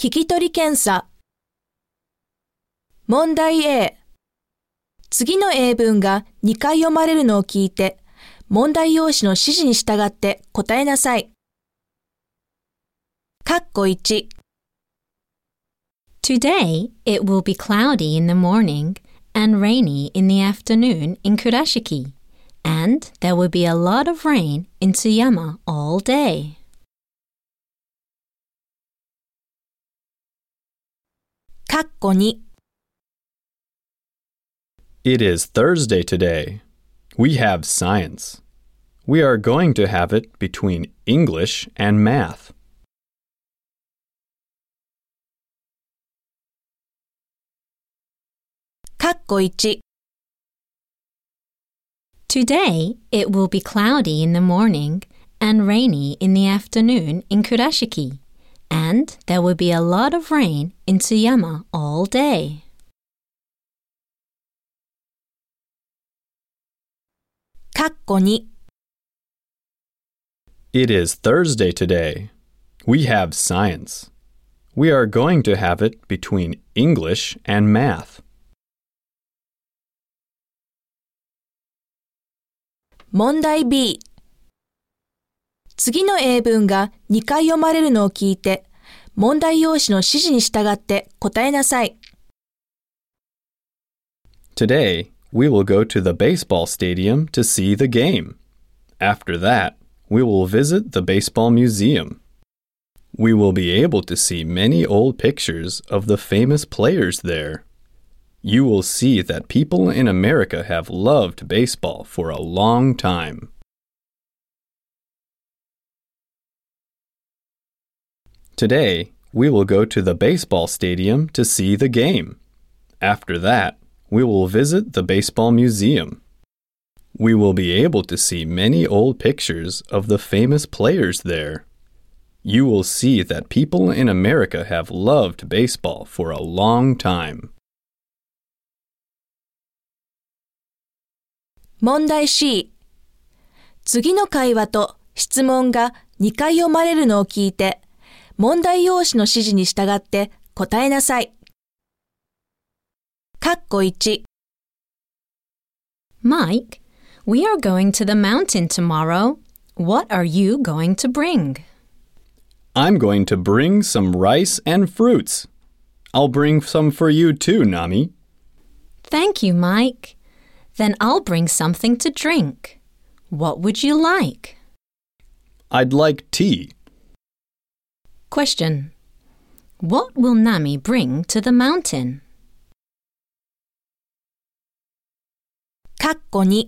聞き取り検査。問題 A。次の英文が2回読まれるのを聞いて、問題用紙の指示に従って答えなさい。括弧1。 Today, it will be cloudy in the morning and rainy in the afternoon in Kurashiki, and there will be a lot of rain in Tsuyama all day. 括弧2。 It is Thursday today. We have science. We are going to have it between English and math. 括弧1。 Today, it will be cloudy in the morning and rainy in the afternoon in Kurashiki, and there will be a lot of rain in Tsuyama all day. 括弧2。 It is Thursday today. We have science. We are going to have it between English and math. 問題 B。次の英文が2回読まれるのを聞いて、問題用紙の指示に従って答えなさい。 Today, we will go to the baseball stadium to see the game. After that, we will visit the baseball museum. We will be able to see many old pictures of the famous players there. You will see that people in America have loved baseball for a long time. Today, we will go to the baseball stadium to see the game. After that, we will visit the baseball museum. We will be able to see many old pictures of the famous players there. You will see that people in America have loved baseball for a long time. 問題 C。次の会話と質問が2回読まれるのを聞いて、問題用紙の指示に従って答えなさい。括弧1。 Mike, we are going to the mountain tomorrow. What are you going to bring? I'm going to bring some rice and fruits. I'll bring some for you too, Nami. Thank you, Mike. Then I'll bring something to drink. What would you like? I'd like tea. Question. What will Nami bring to the mountain? 括弧2。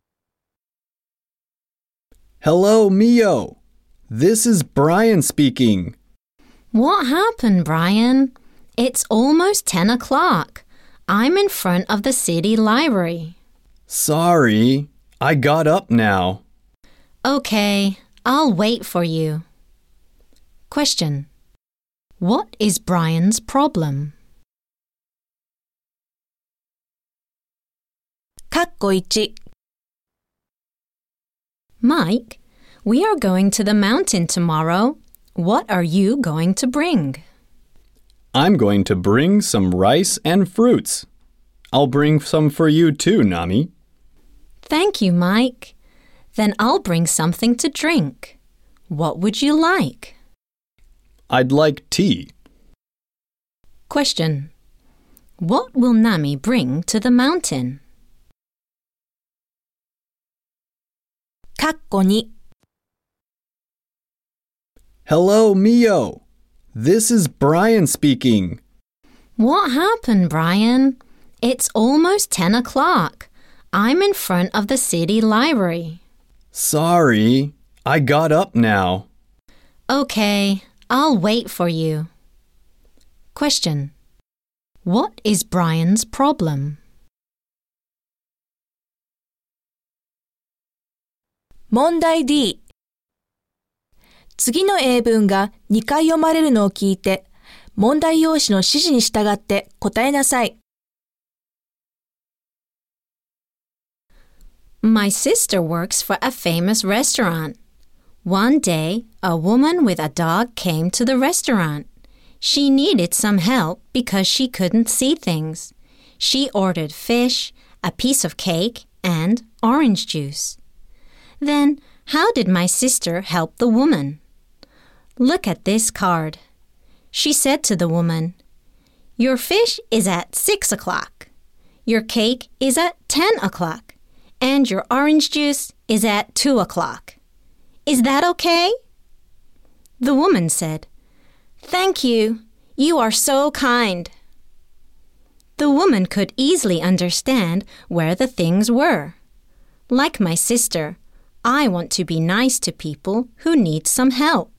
Hello, Mio. This is Brian speaking. What happened, Brian? It's almost 10 o'clock. I'm in front of the city library. Sorry, I got up now. Okay, I'll wait for you. Question. What is Brian's problem? 括弧1。 Mike, we are going to the mountain tomorrow. What are you going to bring? I'm going to bring some rice and fruits. I'll bring some for you too, Nami. Thank you, Mike. Then I'll bring something to drink. What would you like? I'd like tea. Question. What will Nami bring to the mountain? 括弧2。 Hello, Mio. This is Brian speaking. What happened, Brian? It's almost 10 o'clock. I'm in front of the city library. Sorry, I got up now. Okay, I'll wait for you. Question. What is Brian's problem? 問題 D。次の英文が2回読まれるのを聞いて、問題用紙の指示に従って答えなさい。 My sister works for a famous restaurant. One day, a woman with a dog came to the restaurant. She needed some help because she couldn't see things. She ordered fish, a piece of cake, and orange juice. Then, how did my sister help the woman? Look at this card. She said to the woman, "Your fish is at 6 o'clock. Your cake is at 10 o'clock. And your orange juice is at 2 o'clock. Is that okay?" The woman said, "Thank you. You are so kind." The woman could easily understand where the things were. Like my sister, I want to be nice to people who need some help.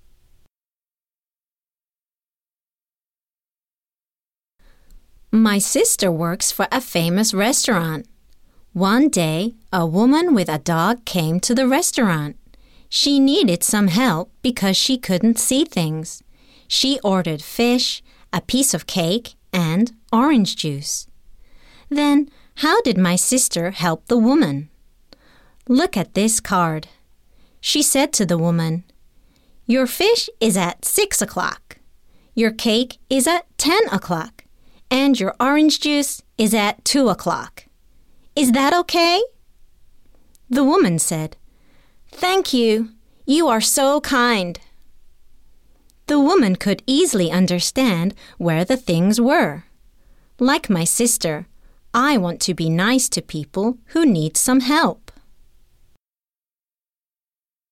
My sister works for a famous restaurant. One day, a woman with a dog came to the restaurant. She needed some help because she couldn't see things. She ordered fish, a piece of cake, and orange juice. Then, how did my sister help the woman? Look at this card. She said to the woman, "Your fish is at 6 o'clock. Your cake is at 10 o'clock. And your orange juice is at 2 o'clock. Is that okay?" The woman said, "Thank you. You are so kind." The woman could easily understand where the things were. Like my sister, I want to be nice to people who need some help.